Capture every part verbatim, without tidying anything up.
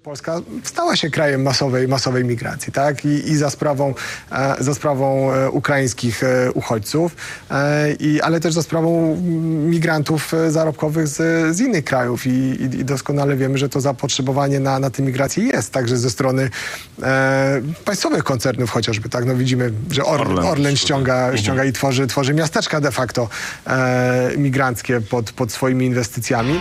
Polska stała się krajem masowej, masowej migracji, tak? I, i za sprawą, e, za sprawą e, ukraińskich e, uchodźców, e, i, ale też za sprawą migrantów e, zarobkowych z, z innych krajów. I, i, I doskonale wiemy, że to zapotrzebowanie na, na tę migrację jest także ze strony e, państwowych koncernów chociażby, tak? No widzimy, że Or, Orlen, Orlen ściąga, ściąga i tworzy, tworzy miasteczka de facto e, migranckie pod, pod swoimi inwestycjami.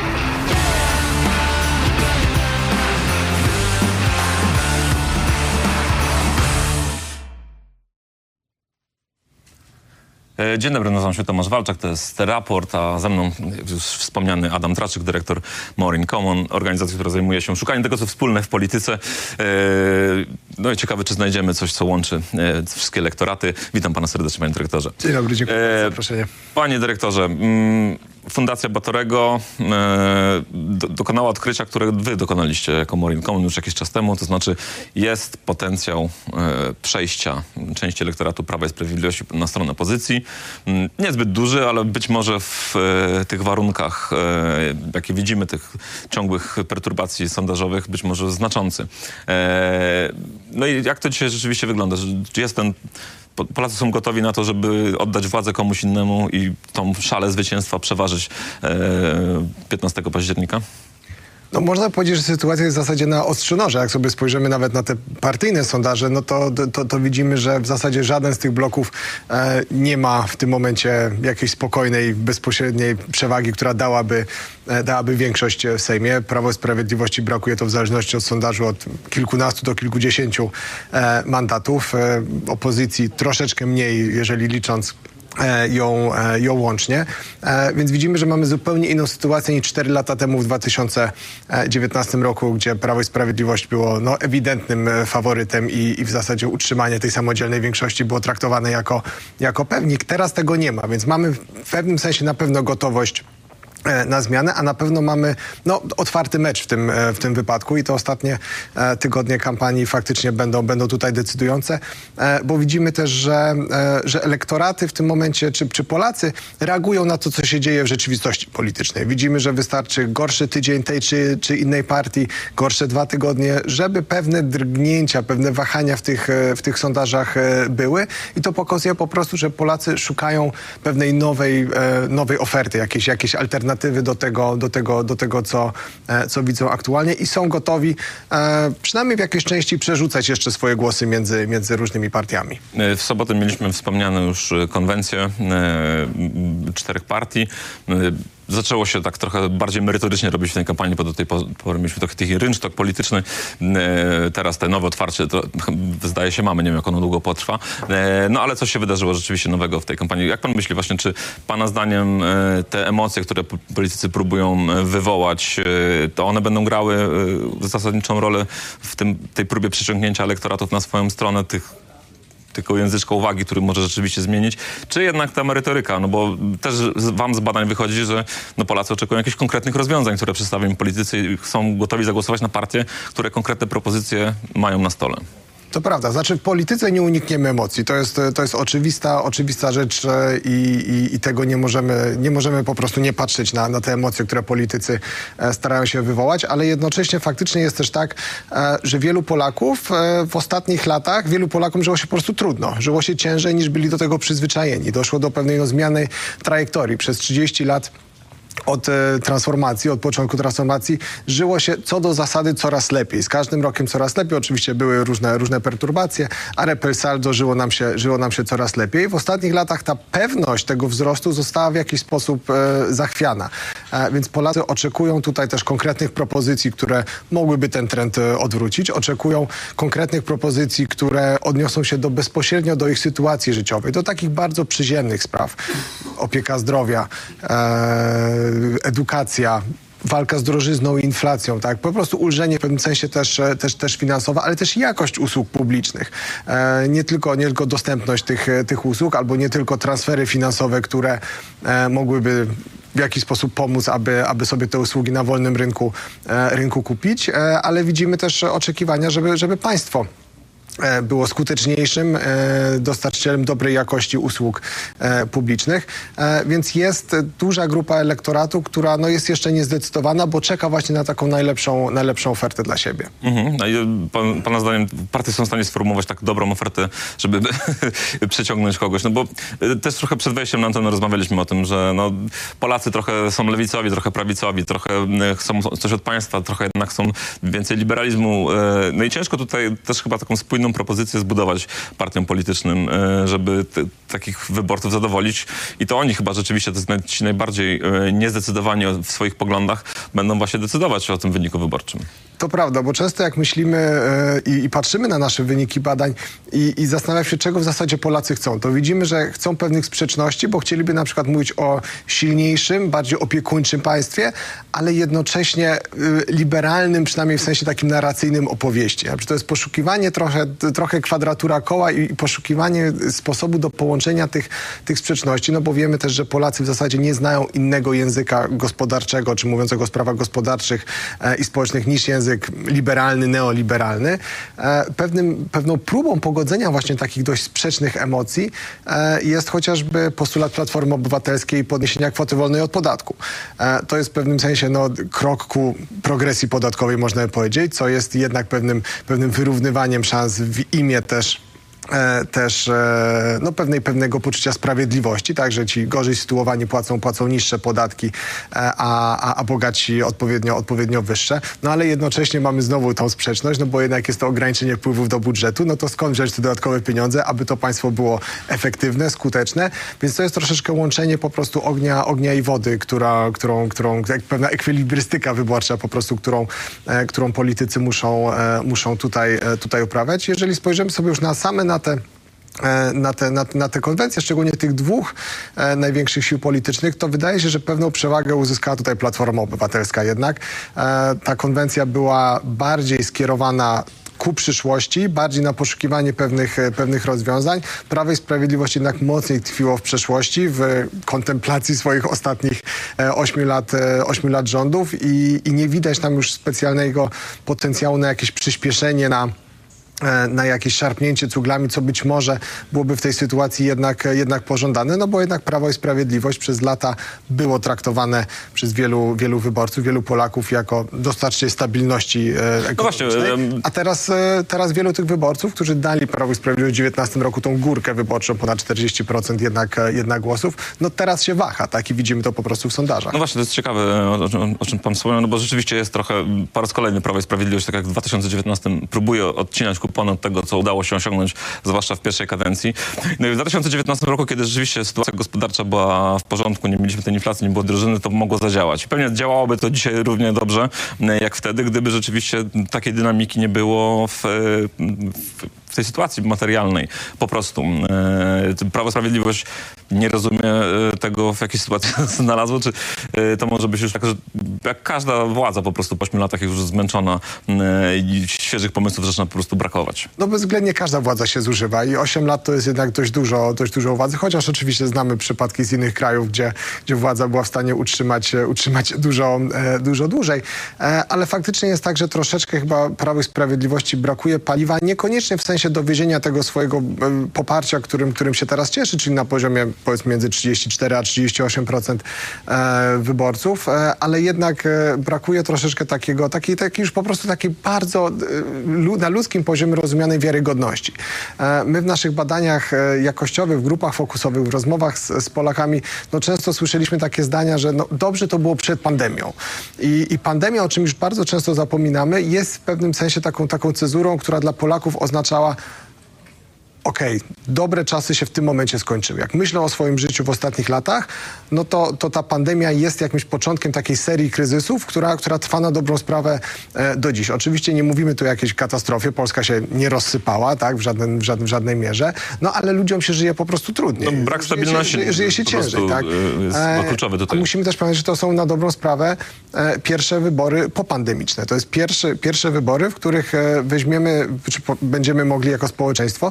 Dzień dobry, nazywam się Tomasz Walczak, to jest Raport, a ze mną już wspomniany Adam Traczyk, dyrektor More in Common, organizacji, która zajmuje się szukaniem tego, co wspólne w polityce. No i ciekawe, czy znajdziemy coś, co łączy wszystkie elektoraty. Witam pana serdecznie, panie dyrektorze. Dzień dobry, dziękuję za zaproszenie. Panie dyrektorze, Fundacja Batorego do, dokonała odkrycia, które wy dokonaliście jako More in Common już jakiś czas temu, to znaczy jest potencjał przejścia części elektoratu Prawa i Sprawiedliwości na stronę opozycji. Niezbyt duży, ale być może w tych warunkach, jakie widzimy, tych ciągłych perturbacji sondażowych, być może znaczący. No i jak to dzisiaj rzeczywiście wygląda? Czy jest ten... Polacy są gotowi na to, żeby oddać władzę komuś innemu i tą szalę zwycięstwa przeważyć piętnastego października? No można powiedzieć, że sytuacja jest w zasadzie na ostrzu noża. Jak sobie spojrzymy nawet na te partyjne sondaże, no to, to, to widzimy, że w zasadzie żaden z tych bloków e, nie ma w tym momencie jakiejś spokojnej, bezpośredniej przewagi, która dałaby, e, dałaby większość w Sejmie. Prawo i Sprawiedliwości brakuje to w zależności od sondażu od kilkunastu do kilkudziesięciu e, mandatów. E, opozycji troszeczkę mniej, jeżeli licząc Ją, ją łącznie. Więc widzimy, że mamy zupełnie inną sytuację niż cztery lata temu w dwa tysiące dziewiętnastym roku, gdzie Prawo i Sprawiedliwość było no, ewidentnym faworytem i, i w zasadzie utrzymanie tej samodzielnej większości było traktowane jako, jako pewnik. Teraz tego nie ma, więc mamy w pewnym sensie na pewno gotowość na zmianę, a na pewno mamy no, otwarty mecz w tym, w tym wypadku i te ostatnie e, tygodnie kampanii faktycznie będą, będą tutaj decydujące, e, bo widzimy też, że, e, że elektoraty w tym momencie, czy, czy Polacy reagują na to, co się dzieje w rzeczywistości politycznej. Widzimy, że wystarczy gorszy tydzień tej czy, czy innej partii, gorsze dwa tygodnie, żeby pewne drgnięcia, pewne wahania w tych, w tych sondażach były i to pokazuje po prostu, że Polacy szukają pewnej nowej, e, nowej oferty, jakiejś, jakiejś alternatywy do tego, do tego, do tego co, co widzą aktualnie i są gotowi e, przynajmniej w jakiejś części przerzucać jeszcze swoje głosy między, między różnymi partiami. W sobotę mieliśmy wspomnianą już konwencję e, czterech partii. E, Zaczęło się tak trochę bardziej merytorycznie robić w tej kampanii, bo do tej pory mieliśmy trochę taki rynsztok polityczny. E, teraz te nowe otwarcie, to zdaje się mamy, nie wiem jak ono długo potrwa. E, no ale coś się wydarzyło rzeczywiście nowego w tej kampanii. Jak pan myśli właśnie, czy pana zdaniem e, te emocje, które politycy próbują wywołać, e, to one będą grały e, zasadniczą rolę w tym, tej próbie przyciągnięcia elektoratów na swoją stronę, tych tylko języczka uwagi, który może rzeczywiście zmienić, czy jednak ta merytoryka, no bo też wam z badań wychodzi, że no Polacy oczekują jakichś konkretnych rozwiązań, które przedstawią im politycy i są gotowi zagłosować na partie, które konkretne propozycje mają na stole. To prawda. Znaczy w polityce nie unikniemy emocji. To jest, to jest oczywista, oczywista rzecz i, i, i tego nie możemy, nie możemy po prostu nie patrzeć na, na te emocje, które politycy starają się wywołać, ale jednocześnie faktycznie jest też tak, że wielu Polaków w ostatnich latach, wielu Polakom żyło się po prostu trudno. Żyło się ciężej niż byli do tego przyzwyczajeni. Doszło do pewnej no, zmiany trajektorii. Przez trzydzieści lat od e, transformacji, od początku transformacji żyło się co do zasady coraz lepiej. Z każdym rokiem coraz lepiej. Oczywiście były różne, różne perturbacje, ale per saldo żyło nam się, żyło nam się coraz lepiej. W ostatnich latach ta pewność tego wzrostu została w jakiś sposób e, zachwiana. E, więc Polacy oczekują tutaj też konkretnych propozycji, które mogłyby ten trend e, odwrócić. Oczekują konkretnych propozycji, które odniosą się do bezpośrednio do ich sytuacji życiowej, do takich bardzo przyziemnych spraw. Opieka zdrowia, e, edukacja, walka z drożyzną i inflacją, tak? Po prostu ulżenie w pewnym sensie też, też, też finansowe, ale też jakość usług publicznych. E, nie, tylko, nie tylko dostępność tych, tych usług, albo nie tylko transfery finansowe, które e, mogłyby w jakiś sposób pomóc, aby, aby sobie te usługi na wolnym rynku, e, rynku kupić, e, ale widzimy też oczekiwania, żeby, żeby państwo było skuteczniejszym dostarczycielem dobrej jakości usług publicznych. Więc jest duża grupa elektoratu, która no, jest jeszcze niezdecydowana, bo czeka właśnie na taką najlepszą, najlepszą ofertę dla siebie. Mhm. A pan, pana zdaniem partie są w stanie sformułować tak dobrą ofertę, żeby przeciągnąć kogoś? No bo też trochę przed wejściem na antenę rozmawialiśmy o tym, że no, Polacy trochę są lewicowi, trochę prawicowi, trochę chcą coś od państwa, trochę jednak chcą więcej liberalizmu. No i ciężko tutaj też chyba taką spójną propozycję zbudować partiom politycznym, żeby te, takich wyborców zadowolić. I to oni chyba rzeczywiście, to jest ci najbardziej niezdecydowani w swoich poglądach, będą właśnie decydować o tym wyniku wyborczym. To prawda, bo często jak myślimy yy, i patrzymy na nasze wyniki badań i, i zastanawiamy się, czego w zasadzie Polacy chcą, to widzimy, że chcą pewnych sprzeczności, bo chcieliby na przykład mówić o silniejszym, bardziej opiekuńczym państwie, ale jednocześnie yy, liberalnym, przynajmniej w sensie takim narracyjnym opowieści. To jest poszukiwanie trochę, trochę kwadratura koła i, i poszukiwanie sposobu do połączenia tych, tych sprzeczności, no bo wiemy też, że Polacy w zasadzie nie znają innego języka gospodarczego, czy mówiącego o sprawach gospodarczych e, i społecznych niż język liberalny, neoliberalny. E, pewnym, pewną próbą pogodzenia właśnie takich dość sprzecznych emocji e, jest chociażby postulat Platformy Obywatelskiej podniesienia kwoty wolnej od podatku. E, to jest w pewnym sensie no, krok ku progresji podatkowej, można by powiedzieć, co jest jednak pewnym, pewnym wyrównywaniem szans w imię też E, też e, no, pewnej, pewnego poczucia sprawiedliwości, tak, że ci gorzej sytuowani płacą, płacą niższe podatki, e, a, a, a bogatsi odpowiednio, odpowiednio wyższe. No ale jednocześnie mamy znowu tą sprzeczność, no bo jednak jest to ograniczenie wpływów do budżetu, no to skąd wziąć te dodatkowe pieniądze, aby to państwo było efektywne, skuteczne, więc to jest troszeczkę łączenie po prostu ognia, ognia i wody, która, którą, którą jak pewna ekwilibrystyka wyborcza po prostu, którą, e, którą politycy muszą, e, muszą tutaj, e, tutaj uprawiać. Jeżeli spojrzymy sobie już na same na te Na te, na, na te konwencje, szczególnie tych dwóch e, największych sił politycznych, to wydaje się, że pewną przewagę uzyskała tutaj Platforma Obywatelska jednak. E, ta konwencja była bardziej skierowana ku przyszłości, bardziej na poszukiwanie pewnych, pewnych rozwiązań. Prawo i Sprawiedliwość jednak mocniej tkwiło w przeszłości, w kontemplacji swoich ostatnich ośmiu lat, ośmiu lat rządów i, i nie widać tam już specjalnego potencjału na jakieś przyspieszenie, na na jakieś szarpnięcie cuglami, co być może byłoby w tej sytuacji jednak, jednak pożądane, no bo jednak Prawo i Sprawiedliwość przez lata było traktowane przez wielu, wielu wyborców, wielu Polaków jako dostarczyciel stabilności e, ekonomicznej. No właśnie, a teraz, e, teraz wielu tych wyborców, którzy dali Prawo i Sprawiedliwość w dziewiętnastym roku tą górkę wyborczą, ponad czterdzieści procent jednak, jednak głosów, no teraz się waha, tak? I widzimy to po prostu w sondażach. No właśnie, to jest ciekawe, o, o, o czym pan wspomniał, no bo rzeczywiście jest trochę, po raz kolejny Prawo i Sprawiedliwość, tak jak w dwa tysiące dziewiętnastym, próbuje odcinać kupon od tego, co udało się osiągnąć, zwłaszcza w pierwszej kadencji. No i w dwa tysiące dziewiętnastym roku, kiedy rzeczywiście sytuacja gospodarcza była w porządku, nie mieliśmy tej inflacji, nie było drożyny, to mogło zadziałać. Pewnie działałoby to dzisiaj równie dobrze, jak wtedy, gdyby rzeczywiście takiej dynamiki nie było w, w, w tej sytuacji materialnej. Po prostu. Prawo i Sprawiedliwość nie rozumie tego, w jakiej sytuacji znalazło, czy to może być już tak, że jak każda władza po prostu po ośmiu latach jest już zmęczona i świeżych pomysłów zaczyna po prostu brakować. No bezwzględnie każda władza się zużywa i osiem lat to jest jednak dość dużo, dość dużo władzy, chociaż oczywiście znamy przypadki z innych krajów, gdzie, gdzie władza była w stanie utrzymać, utrzymać dużo, e, dużo dłużej. E, ale faktycznie jest tak, że troszeczkę chyba Prawo i Sprawiedliwości brakuje paliwa, niekoniecznie w sensie dowiezienia tego swojego e, poparcia, którym, którym się teraz cieszy, czyli na poziomie powiedzmy między trzydzieści cztery a trzydzieści osiem procent e, wyborców, e, ale jednak e, brakuje troszeczkę takiego, takiej, takiej już po prostu takiej bardzo e, na ludzkim poziomie rozumianej wiarygodności. E, my w naszych badaniach e, jakościowych, w grupach fokusowych, w rozmowach z, z Polakami, no często słyszeliśmy takie zdania, że no, dobrze to było przed pandemią. I, I pandemia, o czym już bardzo często zapominamy, jest w pewnym sensie taką, taką cezurą, która dla Polaków oznaczała: okej, okay, dobre czasy się w tym momencie skończyły. Jak myślę o swoim życiu w ostatnich latach, no to, to ta pandemia jest jakimś początkiem takiej serii kryzysów, która, która trwa na dobrą sprawę e, do dziś. Oczywiście nie mówimy tu o jakiejś katastrofie, Polska się nie rozsypała, tak, w, żaden, w, żaden, w żadnej mierze, no ale ludziom się żyje po prostu trudniej. No, brak stabilności żyje, żyje, żyje się ciężej, tak. Jest e, kluczowy tutaj. A musimy też pamiętać, że to są na dobrą sprawę e, pierwsze wybory popandemiczne. To jest pierwsze, pierwsze wybory, w których e, weźmiemy, czy po, będziemy mogli jako społeczeństwo, no dokonać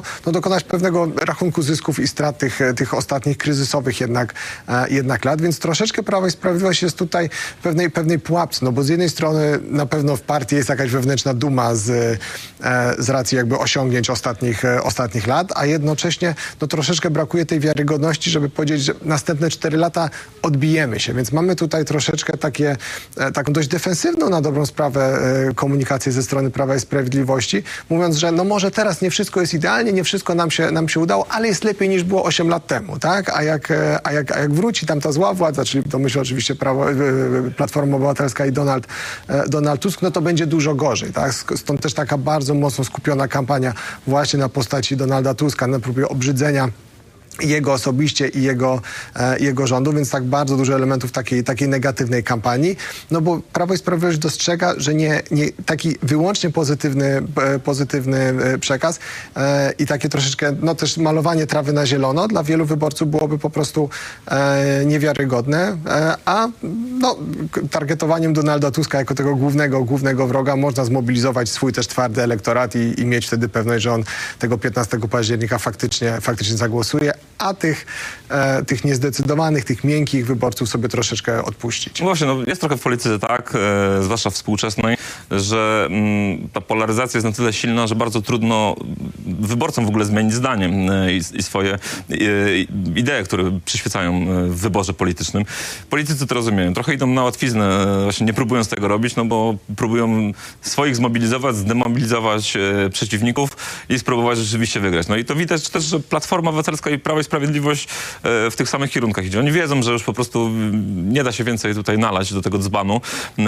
dokonać pewnego rachunku zysków i strat tych, tych ostatnich kryzysowych jednak, jednak lat, więc troszeczkę Prawo i Sprawiedliwość jest tutaj w pewnej, pewnej pułapce, no bo z jednej strony na pewno w partii jest jakaś wewnętrzna duma z, z racji jakby osiągnięć ostatnich, ostatnich lat, a jednocześnie no troszeczkę brakuje tej wiarygodności, żeby powiedzieć, że następne cztery lata odbijemy się, więc mamy tutaj troszeczkę takie, taką dość defensywną na dobrą sprawę komunikację ze strony Prawa i Sprawiedliwości, mówiąc, że no może teraz nie wszystko jest idealnie, nie wszystko nam się, nam się udało, ale jest lepiej niż było osiem lat temu, tak? A jak, a jak, a jak wróci tam ta zła władza, czyli to myślę oczywiście Prawo, Platforma Obywatelska i Donald, Donald Tusk, no to będzie dużo gorzej, tak? Stąd też taka bardzo mocno skupiona kampania właśnie na postaci Donalda Tuska, na próbie obrzydzenia jego osobiście i jego, e, jego rządu, więc tak bardzo dużo elementów takiej, takiej negatywnej kampanii, no bo Prawo i Sprawiedliwość dostrzega, że nie, nie taki wyłącznie pozytywny, e, pozytywny e, przekaz e, i takie troszeczkę, no też malowanie trawy na zielono dla wielu wyborców byłoby po prostu e, niewiarygodne, e, a no, targetowaniem Donalda Tuska jako tego głównego, głównego wroga można zmobilizować swój też twardy elektorat i, i mieć wtedy pewność, że on tego piętnastego października faktycznie, faktycznie zagłosuje, a tych, e, tych niezdecydowanych, tych miękkich wyborców sobie troszeczkę odpuścić. No właśnie, no jest trochę w polityce tak, e, zwłaszcza współczesnej, że m, ta polaryzacja jest na tyle silna, że bardzo trudno wyborcom w ogóle zmienić zdanie e, i, i swoje e, idee, które przyświecają w wyborze politycznym. Politycy to rozumieją. Trochę idą na łatwiznę, e, właśnie nie próbując tego robić, no bo próbują swoich zmobilizować, zdemobilizować e, przeciwników i spróbować rzeczywiście wygrać. No i to widać też, że Platforma Obywatelska i Prawo i Sprawiedliwość w tych samych kierunkach idzie. Oni wiedzą, że już po prostu nie da się więcej tutaj nalać do tego dzbanu,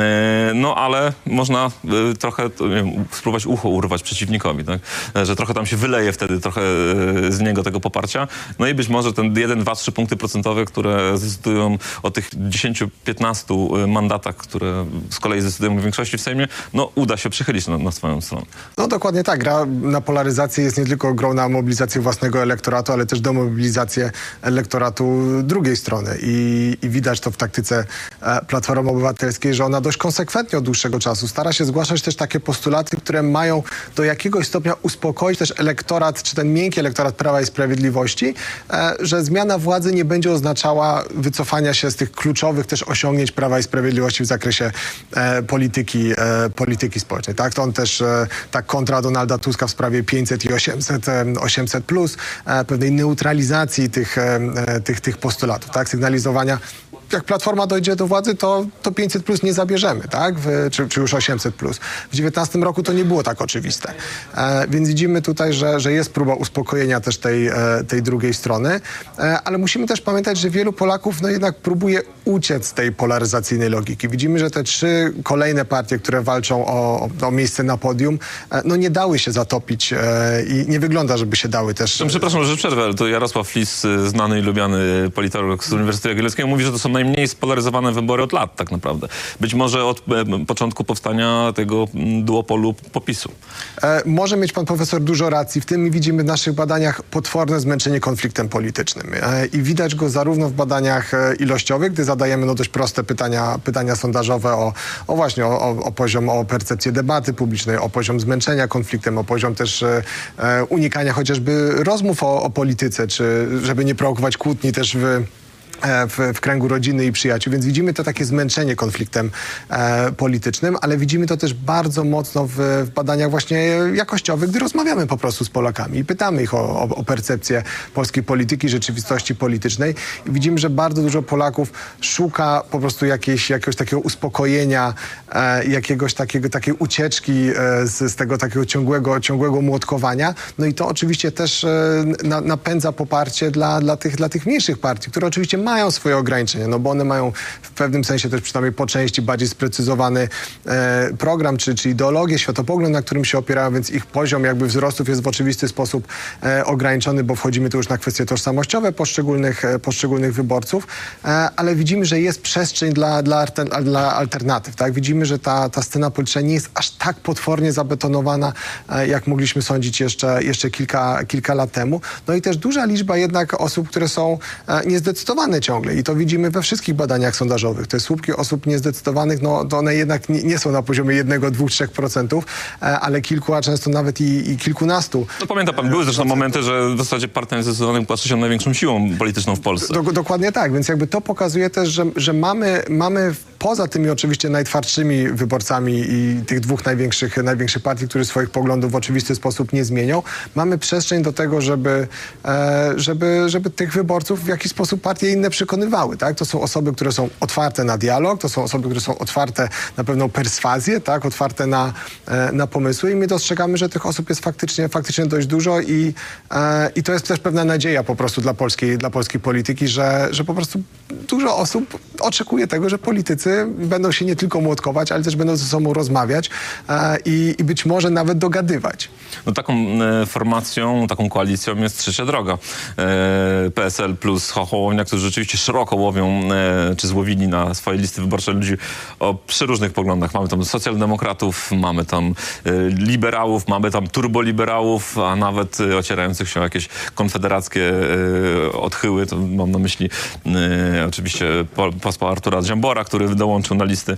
no ale można trochę wiem, spróbować ucho urwać przeciwnikowi, tak? Że trochę tam się wyleje wtedy trochę z niego tego poparcia. No i być może ten jeden, dwa, trzy punkty procentowe, które zdecydują o tych dziesięciu, piętnastu mandatach, które z kolei zdecydują o większości w Sejmie, no uda się przychylić na, na swoją stronę. No dokładnie tak. Gra na polaryzację jest nie tylko grą na mobilizację własnego elektoratu, ale też do mobilizację elektoratu drugiej strony i, i widać to w taktyce e, Platformy Obywatelskiej, że ona dość konsekwentnie od dłuższego czasu stara się zgłaszać też takie postulaty, które mają do jakiegoś stopnia uspokoić też elektorat, czy ten miękki elektorat Prawa i Sprawiedliwości, e, że zmiana władzy nie będzie oznaczała wycofania się z tych kluczowych też osiągnięć Prawa i Sprawiedliwości w zakresie e, polityki, e, polityki społecznej. Tak? To on też e, ta kontra Donalda Tuska w sprawie pięćset i osiemset, e, osiemset plus, e, pewnej neutralizacji tych, e, tych, tych postulatów, tak? Sygnalizowania, jak Platforma dojdzie do władzy, to, to pięćset plus nie zabierzemy, tak? W, czy, czy już osiemset plus. W dziewiętnastym roku to nie było tak oczywiste. E, więc widzimy tutaj, że, że jest próba uspokojenia też tej, e, tej drugiej strony, e, ale musimy też pamiętać, że wielu Polaków no jednak próbuje uciec z tej polaryzacyjnej logiki. Widzimy, że te trzy kolejne partie, które walczą o, o miejsce na podium, e, no nie dały się zatopić e, i nie wygląda, żeby się dały też... No, przepraszam, że przerwę, ale to Jarosław Flis, znany i lubiany politolog z Uniwersytetu Jagiellońskiego, mówi, że to są najmniej spolaryzowane wybory od lat tak naprawdę. Być może od e, początku powstania tego duopolu PO-PiSu. E, może mieć pan profesor dużo racji. W tym widzimy w naszych badaniach potworne zmęczenie konfliktem politycznym. E, I widać go zarówno w badaniach e, ilościowych, gdy zadajemy no, dość proste pytania, pytania sondażowe o, o właśnie o, o, o poziom, o percepcję debaty publicznej, o poziom zmęczenia konfliktem, o poziom też e, unikania chociażby rozmów o, o polityce, czy żeby nie prowokować kłótni też w W, w kręgu rodziny i przyjaciół, więc widzimy to takie zmęczenie konfliktem e, politycznym, ale widzimy to też bardzo mocno w, w badaniach właśnie jakościowych, gdy rozmawiamy po prostu z Polakami i pytamy ich o, o, o percepcję polskiej polityki, rzeczywistości politycznej i widzimy, że bardzo dużo Polaków szuka po prostu jakiejś, jakiegoś takiego uspokojenia, e, jakiegoś takiego, takiej ucieczki e, z, z tego takiego ciągłego, ciągłego młotkowania. No i to oczywiście też e, na, napędza poparcie dla, dla, tych, dla tych mniejszych partii, które oczywiście mają swoje ograniczenia, no bo one mają w pewnym sensie też przynajmniej po części bardziej sprecyzowany e, program, czy, czy ideologię, światopogląd, na którym się opierają, więc ich poziom jakby wzrostów jest w oczywisty sposób e, ograniczony, bo wchodzimy tu już na kwestie tożsamościowe poszczególnych, e, poszczególnych wyborców, e, ale widzimy, że jest przestrzeń dla, dla, dla alternatyw, tak? Widzimy, że ta, ta scena polityczna nie jest aż tak potwornie zabetonowana, e, jak mogliśmy sądzić jeszcze, jeszcze kilka, kilka lat temu. No i też duża liczba jednak osób, które są e, niezdecydowane niezdecydowane ciągle i to widzimy we wszystkich badaniach sondażowych. Te słupki osób niezdecydowanych, no to one jednak nie, nie są na poziomie jednego, dwóch, trzech procentów, ale kilku, a często nawet i, i kilkunastu. No pamięta pan, były zresztą momenty, że w zasadzie partia niezdecydowanych była trzecią największą siłą polityczną w Polsce. Do, dokładnie tak, więc jakby to pokazuje też, że, że mamy, mamy poza tymi oczywiście najtwardszymi wyborcami i tych dwóch największych, największych partii, które swoich poglądów w oczywisty sposób nie zmienią, mamy przestrzeń do tego, żeby, e, żeby, żeby tych wyborców w jakiś sposób partie inne przekonywały. Tak? To są osoby, które są otwarte na dialog, to są osoby, które są otwarte na pewną perswazję, tak? Otwarte na, e, na pomysły i my dostrzegamy, że tych osób jest faktycznie, faktycznie dość dużo i, e, i to jest też pewna nadzieja po prostu dla polskiej, dla polskiej polityki, że, że po prostu dużo osób oczekuje tego, że politycy będą się nie tylko młotkować, ale też będą ze sobą rozmawiać e, i, i być może nawet dogadywać. No taką e, formacją, taką koalicją jest Trzecia Droga. E, P S L plus Hołownia, którzy rzeczywiście szeroko łowią, e, czy złowili na swoje listy wyborcze ludzi o przeróżnych poglądach. Mamy tam socjaldemokratów, mamy tam e, liberałów, mamy tam turboliberałów, a nawet e, ocierających się o jakieś konfederackie e, odchyły. To mam na myśli e, oczywiście po, posła Artura Dziambora, który dołączył na listy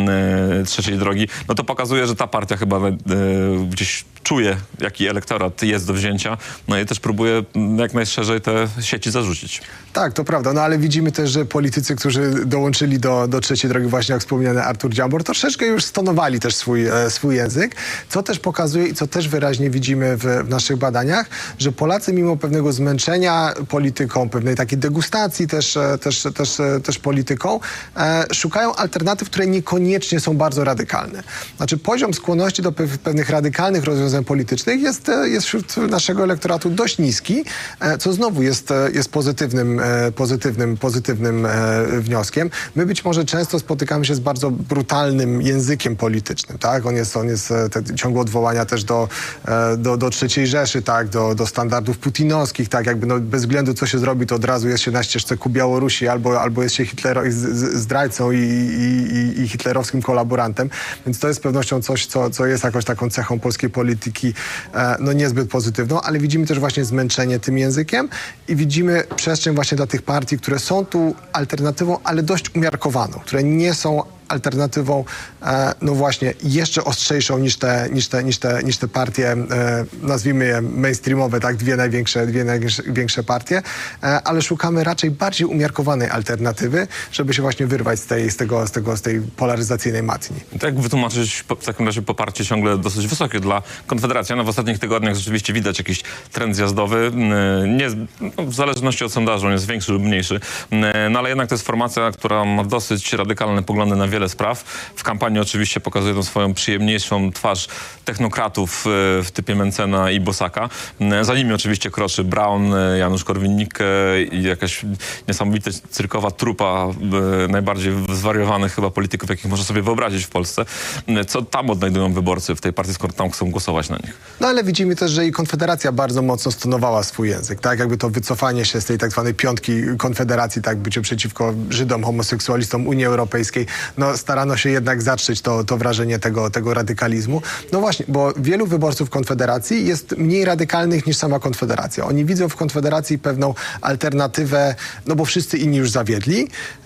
e, Trzeciej Drogi. No to pokazuje, że ta partia chyba e, gdzieś czuje, jaki elektorat jest do wzięcia, no i też próbuje jak najszerzej te sieci zarzucić. Tak, to prawda, no ale widzimy też, że politycy, którzy dołączyli do, do Trzeciej Drogi, właśnie jak wspomniany Artur Dziambor, troszeczkę już stonowali też swój, e, swój język, co też pokazuje i co też wyraźnie widzimy w, w naszych badaniach, że Polacy mimo pewnego zmęczenia polityką, pewnej takiej degustacji też, e, też, też, e, też polityką, e, szukają alternatyw, które niekoniecznie są bardzo radykalne. Znaczy poziom skłonności do pe- pewnych radykalnych rozwiązań politycznych jest, e, jest wśród naszego elektoratu dość niski, e, co znowu jest, e, jest pozytywnym pozytywnym, pozytywnym wnioskiem. My być może często spotykamy się z bardzo brutalnym językiem politycznym, tak? On jest, on jest te ciągłe odwołania też do, do, do trzeciej Rzeszy, tak? Do, do standardów putinowskich, tak? Jakby no bez względu co się zrobi, to od razu jest się na ścieżce ku Białorusi albo, albo jest się Hitlero- z, z, zdrajcą i, i, i hitlerowskim kolaborantem. Więc to jest z pewnością coś, co, co jest jakąś taką cechą polskiej polityki no niezbyt pozytywną, ale widzimy też właśnie zmęczenie tym językiem i widzimy przestrzeń właśnie dla tych partii, które są tu alternatywą, ale dość umiarkowaną, które nie są alternatywą, e, no właśnie, jeszcze ostrzejszą niż te, niż te, niż te, niż te partie, e, nazwijmy je mainstreamowe, tak, dwie największe, dwie największe partie, e, ale szukamy raczej bardziej umiarkowanej alternatywy, żeby się właśnie wyrwać z tej, z tego, z tego, z tej polaryzacyjnej matni. Tak jak wytłumaczyć w takim razie poparcie ciągle dosyć wysokie dla Konfederacji? No w ostatnich tygodniach rzeczywiście widać jakiś trend zjazdowy. Nie, no w zależności od sondażu on jest większy lub mniejszy. No ale jednak to jest formacja, która ma dosyć radykalne poglądy na wiele spraw. W kampanii oczywiście pokazuje tą swoją przyjemniejszą twarz technokratów w typie Mencena i Bosaka. Za nimi oczywiście kroczy Braun, Janusz Korwin-Mikke i jakaś niesamowita cyrkowa trupa najbardziej zwariowanych chyba polityków, jakich można sobie wyobrazić w Polsce. Co tam odnajdują wyborcy w tej partii, skoro tam chcą głosować na nich? No ale widzimy też, że i Konfederacja bardzo mocno stonowała swój język, tak? Jakby to wycofanie się z tej tak zwanej piątki Konfederacji, tak? Bycie przeciwko Żydom, homoseksualistom, Unii Europejskiej. No starano się jednak zatrzeć to, to wrażenie tego, tego radykalizmu. No właśnie, bo wielu wyborców Konfederacji jest mniej radykalnych niż sama Konfederacja. Oni widzą w Konfederacji pewną alternatywę, no bo wszyscy inni już zawiedli,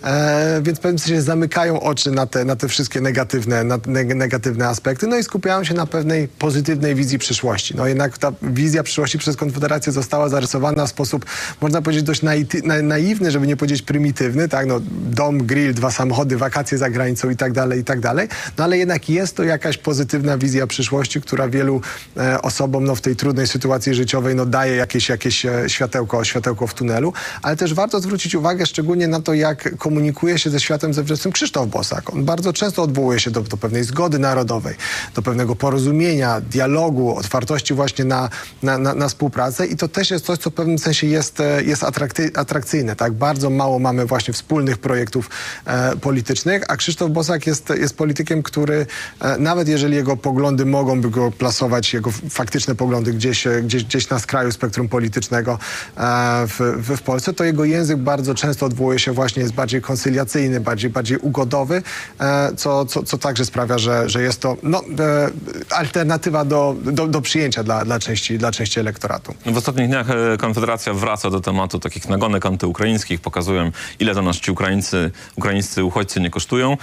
e, więc w pewnym sensie zamykają oczy na te, na te wszystkie negatywne, na neg- negatywne aspekty, no i skupiają się na pewnej pozytywnej wizji przyszłości. No jednak ta wizja przyszłości przez Konfederację została zarysowana w sposób, można powiedzieć, dość naity, na, naiwny, żeby nie powiedzieć prymitywny, tak, no dom, grill, dwa samochody, wakacje za granicą i tak dalej, i tak dalej, no ale jednak jest to jakaś pozytywna wizja przyszłości, która wielu e, osobom no, w tej trudnej sytuacji życiowej no, daje jakieś, jakieś e, światełko, światełko w tunelu, ale też warto zwrócić uwagę szczególnie na to, jak komunikuje się ze światem zewnętrznym Krzysztof Bosak. On bardzo często odwołuje się do, do pewnej zgody narodowej, do pewnego porozumienia, dialogu, otwartości właśnie na, na, na, na współpracę i to też jest coś, co w pewnym sensie jest, jest atrakcyjne. Tak? Bardzo mało mamy właśnie wspólnych projektów e, politycznych, a Krzysztof Krzysztof Bosak jest, jest politykiem, który e, nawet jeżeli jego poglądy mogą by go plasować, jego faktyczne poglądy gdzieś, gdzieś, gdzieś na skraju spektrum politycznego e, w, w, w Polsce, to jego język bardzo często odwołuje się właśnie, jest bardziej koncyliacyjny, bardziej, bardziej ugodowy, e, co, co, co także sprawia, że, że jest to no, e, alternatywa do, do, do przyjęcia dla, dla, części, dla części elektoratu. W ostatnich dniach Konfederacja wraca do tematu takich nagonek antyukraińskich, pokazują, ile to nas ci Ukraińcy, ukraińscy uchodźcy nie kosztują.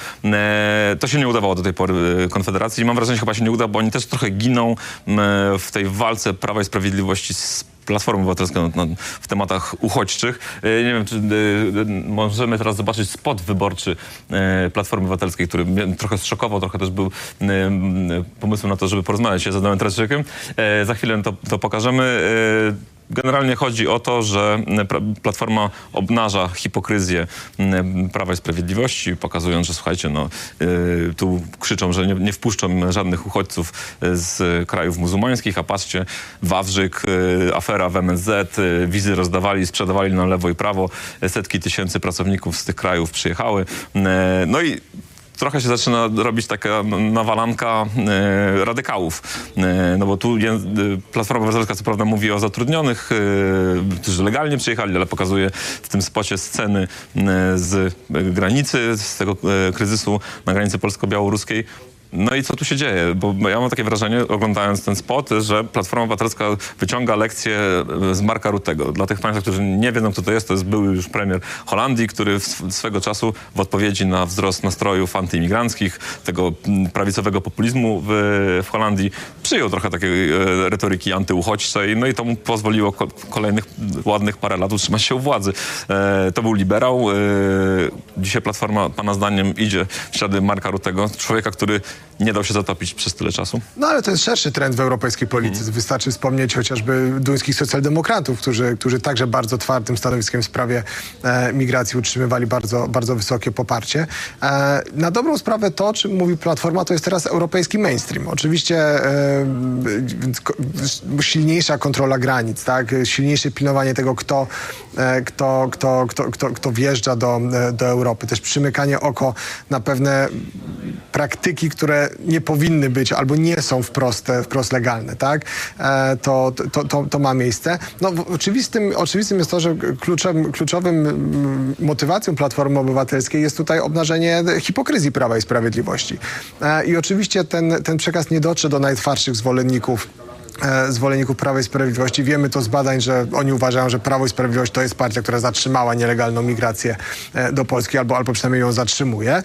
E, to się nie udawało do tej pory Konfederacji i mam wrażenie, że chyba się nie uda, bo oni też trochę giną w tej walce Prawa i Sprawiedliwości z Platformą Obywatelską w tematach uchodźczych. Nie wiem, czy możemy teraz zobaczyć spot wyborczy Platformy Obywatelskiej, który mnie trochę zszokował, trochę też był pomysłem na to, żeby porozmawiać się z Adamem Traszczykiem. Za chwilę to, to pokażemy. Generalnie chodzi o to, że Platforma obnaża hipokryzję Prawa i Sprawiedliwości, pokazując, że słuchajcie, no yy, tu krzyczą, że nie, nie wpuszczą żadnych uchodźców z krajów muzułmańskich, a patrzcie, Wawrzyk, yy, afera w M S Z, yy, wizy rozdawali, sprzedawali na lewo i prawo, setki tysięcy pracowników z tych krajów przyjechały. Yy, no i trochę się zaczyna robić taka nawalanka e, radykałów. E, no bo tu je, Platforma Obywatelska co prawda mówi o zatrudnionych, e, którzy legalnie przyjechali, ale pokazuje w tym spocie sceny e, z granicy, z tego e, kryzysu na granicy polsko-białoruskiej. No i co tu się dzieje? Bo ja mam takie wrażenie, oglądając ten spot, że Platforma Obywatelska wyciąga lekcję z Marka Ruttego. Dla tych państwa, którzy nie wiedzą, kto to jest, to jest były już premier Holandii, który swego czasu w odpowiedzi na wzrost nastrojów antyimigranckich, tego prawicowego populizmu w, w Holandii, przyjął trochę takiej retoryki antyuchodźczej, no i to mu pozwoliło ko- kolejnych ładnych parę lat utrzymać się u władzy. E, to był liberał. E, dzisiaj Platforma, pana zdaniem, idzie w ślady Marka Ruttego, człowieka, który nie dał się zatopić przez tyle czasu. No ale to jest szerszy trend w europejskiej polityce. Hmm. Wystarczy wspomnieć chociażby duńskich socjaldemokratów, którzy, którzy także bardzo twardym stanowiskiem w sprawie e, migracji utrzymywali bardzo, bardzo wysokie poparcie. E, na dobrą sprawę to, o czym mówi Platforma, to jest teraz europejski mainstream. Oczywiście e, ko, silniejsza kontrola granic, tak? Silniejsze pilnowanie tego, kto, e, kto, kto, kto, kto, kto wjeżdża do, do Europy. Też przymykanie oko na pewne praktyki, które nie powinny być albo nie są wprost, wprost legalne, tak? E, to, to, to, to ma miejsce. No, oczywistym, oczywistym jest to, że kluczem, kluczowym motywacją Platformy Obywatelskiej jest tutaj obnażenie hipokryzji Prawa i Sprawiedliwości. E, I oczywiście ten, ten przekaz nie dotrze do najtwardszych zwolenników zwolenników Prawa i Sprawiedliwości. Wiemy to z badań, że oni uważają, że Prawo i Sprawiedliwość to jest partia, która zatrzymała nielegalną migrację do Polski albo, albo przynajmniej ją zatrzymuje.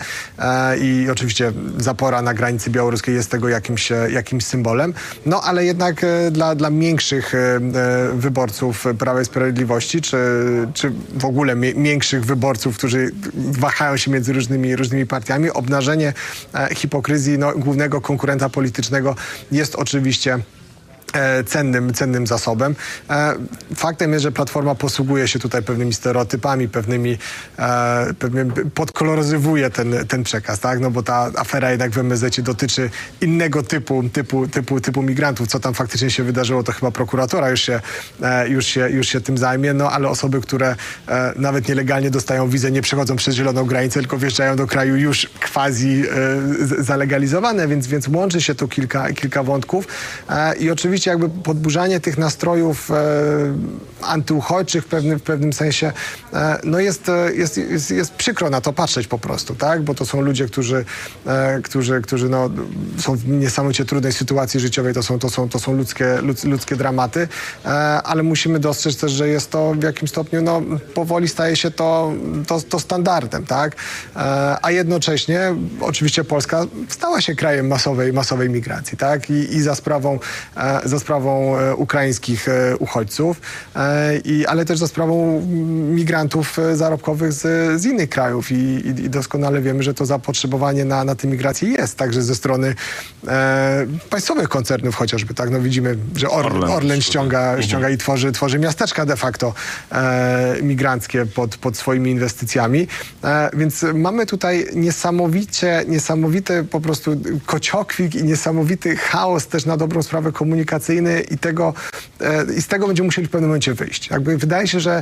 I oczywiście zapora na granicy białoruskiej jest tego jakimś, jakimś symbolem. No ale jednak dla, dla większych wyborców Prawa i Sprawiedliwości, czy, czy w ogóle większych wyborców, którzy wahają się między różnymi, różnymi partiami, obnażenie hipokryzji no, głównego konkurenta politycznego jest oczywiście cennym, cennym zasobem. Faktem jest, że Platforma posługuje się tutaj pewnymi stereotypami, pewnymi, pewnymi podkoloryzowuje ten, ten przekaz, tak? No bo ta afera jednak w M S Z dotyczy innego typu, typu, typu, typu migrantów. Co tam faktycznie się wydarzyło, to chyba prokuratora już się, już się, już się tym zajmie, no ale osoby, które nawet nielegalnie dostają wizę, nie przechodzą przez zieloną granicę, tylko wjeżdżają do kraju już quasi zalegalizowane, więc, więc łączy się tu kilka, kilka wątków i oczywiście jakby podburzanie tych nastrojów e, antyuchodźczych w pewnym, w pewnym sensie e, no jest, jest, jest, jest przykro na to patrzeć po prostu, tak? Bo to są ludzie, którzy, e, którzy, którzy no, są w niesamowicie trudnej sytuacji życiowej, to są, to są, to są ludzkie, ludz, ludzkie dramaty, e, ale musimy dostrzec też, że jest to w jakimś stopniu, no powoli staje się to, to, to standardem, tak? E, a jednocześnie oczywiście Polska stała się krajem masowej, masowej migracji, tak? I, i za sprawą e, za sprawą e, ukraińskich e, uchodźców, e, i, ale też za sprawą migrantów e, zarobkowych z, z innych krajów I, i, i doskonale wiemy, że to zapotrzebowanie na, na tę migrację jest także ze strony e, państwowych koncernów chociażby, tak? No widzimy, że Or, Orlen, Orlen ściąga, mhm. ściąga i tworzy, tworzy miasteczka de facto e, migranckie pod, pod swoimi inwestycjami, e, więc mamy tutaj niesamowicie, niesamowity po prostu kociokwik i niesamowity chaos też na dobrą sprawę komunikacyjny i tego, e, i z tego będziemy musieli w pewnym momencie wyjść. Jakby wydaje się, że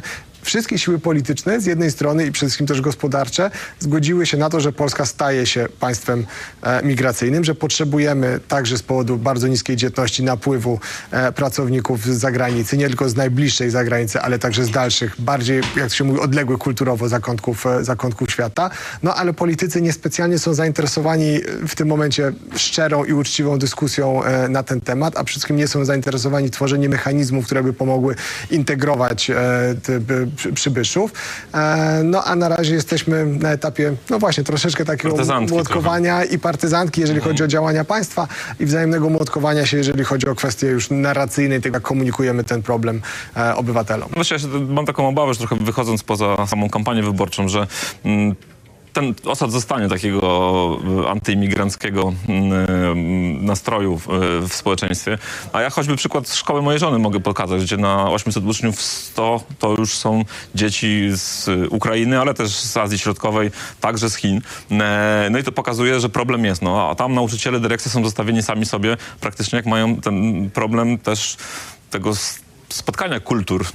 wszystkie siły polityczne z jednej strony i przede wszystkim też gospodarcze zgodziły się na to, że Polska staje się państwem e, migracyjnym, że potrzebujemy także z powodu bardzo niskiej dzietności napływu e, pracowników z zagranicy, nie tylko z najbliższej zagranicy, ale także z dalszych, bardziej, jak się mówi, odległych kulturowo zakątków, e, zakątków świata. No ale politycy niespecjalnie są zainteresowani w tym momencie szczerą i uczciwą dyskusją e, na ten temat, a przede wszystkim nie są zainteresowani tworzeniem mechanizmów, które by pomogły integrować e, te, by, przy, przybyszów. E, no a na razie jesteśmy na etapie, no właśnie, troszeczkę takiego Partyzantki młotkowania trochę. I partyzantki, jeżeli chodzi o działania państwa i wzajemnego młotkowania się, jeżeli chodzi o kwestie już narracyjne i tego, jak komunikujemy ten problem e, obywatelom. Właściwie ja się, mam taką obawę, że trochę wychodząc poza samą kampanię wyborczą, że mm, ten osad zostanie takiego antyimigranckiego nastroju w, w społeczeństwie. A ja choćby przykład szkoły mojej żony mogę pokazać, gdzie na osiemset uczniów sto to już są dzieci z Ukrainy, ale też z Azji Środkowej, także z Chin. No i to pokazuje, że problem jest. No, a tam nauczyciele, dyrekcje są zostawieni sami sobie praktycznie, jak mają ten problem też tego spotkania kultur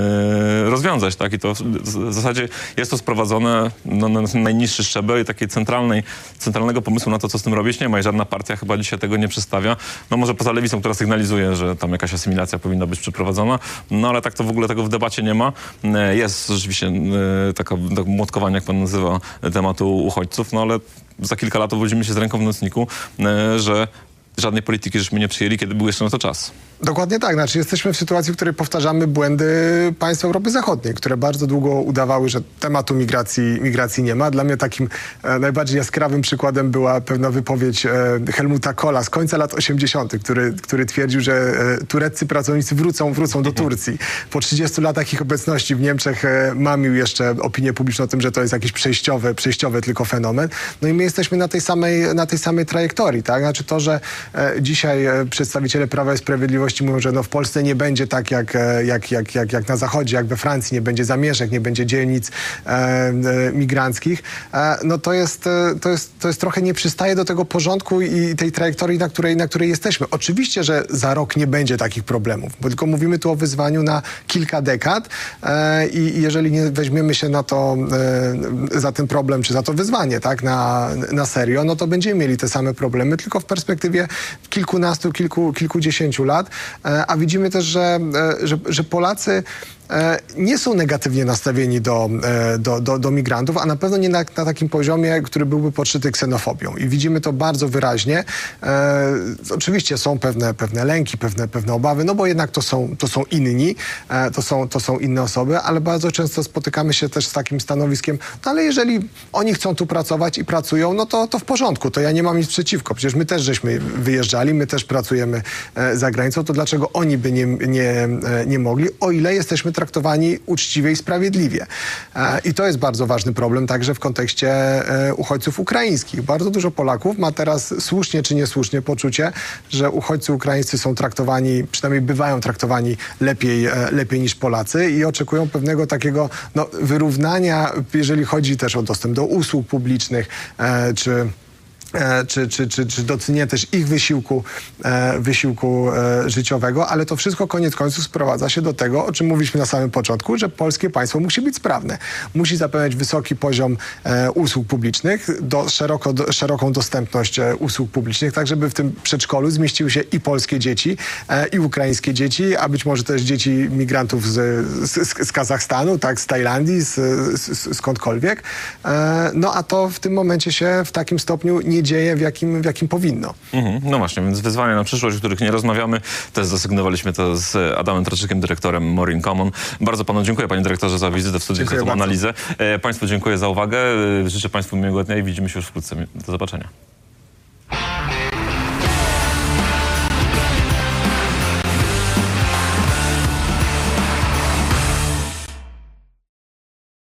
yy, rozwiązać, tak? I to w, w zasadzie jest to sprowadzone no, na najniższy szczebel i takiej centralnej, centralnego pomysłu na to, co z tym robić nie ma i żadna partia chyba dzisiaj tego nie przedstawia. No może poza Lewicą, która sygnalizuje, że tam jakaś asymilacja powinna być przeprowadzona, no ale tak to w ogóle tego w debacie nie ma. Yy, jest rzeczywiście yy, taka, tak młotkowanie, jak pan nazywa, tematu uchodźców, no ale za kilka lat obudzimy się z ręką w nocniku, yy, że żadnej polityki żeśmy nie przyjęli, kiedy był jeszcze na to czas. Dokładnie tak. Znaczy jesteśmy w sytuacji, w której powtarzamy błędy państw Europy Zachodniej, które bardzo długo udawały, że tematu migracji, migracji nie ma. Dla mnie takim e, najbardziej jaskrawym przykładem była pewna wypowiedź e, Helmuta Kohla z końca lat osiemdziesiątych, który, który twierdził, że e, tureccy pracownicy wrócą, wrócą do Turcji. Po trzydziestu latach ich obecności w Niemczech e, mamił jeszcze opinię publiczną o tym, że to jest jakiś przejściowy, przejściowy tylko fenomen. No i my jesteśmy na tej samej, na tej samej trajektorii, tak? Znaczy to, że e, dzisiaj e, przedstawiciele Prawa i Sprawiedliwości mówią, że no w Polsce nie będzie tak jak, jak, jak, jak, jak na Zachodzie, jak we Francji, nie będzie zamieszek, nie będzie dzielnic e, e, migranckich, e, no to jest, to, jest, to jest trochę nie przystaje do tego porządku i tej trajektorii, na której, na której jesteśmy. Oczywiście, że za rok nie będzie takich problemów, bo tylko mówimy tu o wyzwaniu na kilka dekad e, i jeżeli nie weźmiemy się na to, e, za ten problem, czy za to wyzwanie, tak, na, na serio, no to będziemy mieli te same problemy, tylko w perspektywie kilkunastu, kilku, kilkudziesięciu lat. A widzimy też, że, że, że Polacy nie są negatywnie nastawieni do, do, do, do migrantów, a na pewno nie na, na takim poziomie, który byłby podszyty ksenofobią. I widzimy to bardzo wyraźnie. E, oczywiście są pewne, pewne lęki, pewne, pewne obawy, no bo jednak to są, to są inni, e, to, są, to są inne osoby, ale bardzo często spotykamy się też z takim stanowiskiem, no ale jeżeli oni chcą tu pracować i pracują, no to, to w porządku, to ja nie mam nic przeciwko. Przecież my też żeśmy wyjeżdżali, my też pracujemy e, za granicą, to dlaczego oni by nie, nie, e, nie mogli, o ile jesteśmy traktowani uczciwie i sprawiedliwie. E, I to jest bardzo ważny problem także w kontekście e, uchodźców ukraińskich. Bardzo dużo Polaków ma teraz słusznie czy niesłusznie poczucie, że uchodźcy ukraińscy są traktowani, przynajmniej bywają traktowani lepiej, e, lepiej niż Polacy i oczekują pewnego takiego no, wyrównania, jeżeli chodzi też o dostęp do usług publicznych, e, czy Czy, czy, czy, czy docenienie też ich wysiłku, e, wysiłku e, życiowego, ale to wszystko koniec końców sprowadza się do tego, o czym mówiliśmy na samym początku, że polskie państwo musi być sprawne. Musi zapewniać wysoki poziom e, usług publicznych, do, szeroko, do, szeroką dostępność e, usług publicznych, tak żeby w tym przedszkolu zmieściły się i polskie dzieci, e, i ukraińskie dzieci, a być może też dzieci migrantów z, z, z Kazachstanu, tak, z Tajlandii, z, z, skądkolwiek. E, no a to w tym momencie się w takim stopniu nie dzieje, w jakim, w jakim powinno. Mhm, no właśnie, więc wyzwania na przyszłość, o których nie rozmawiamy, też zasygnowaliśmy to z Adamem Traczykiem, dyrektorem More in Common. Bardzo panu dziękuję, panie dyrektorze, za wizytę w studiu, za tą analizę. E, państwu dziękuję za uwagę. Życzę państwu miłego dnia i widzimy się już wkrótce. Do zobaczenia.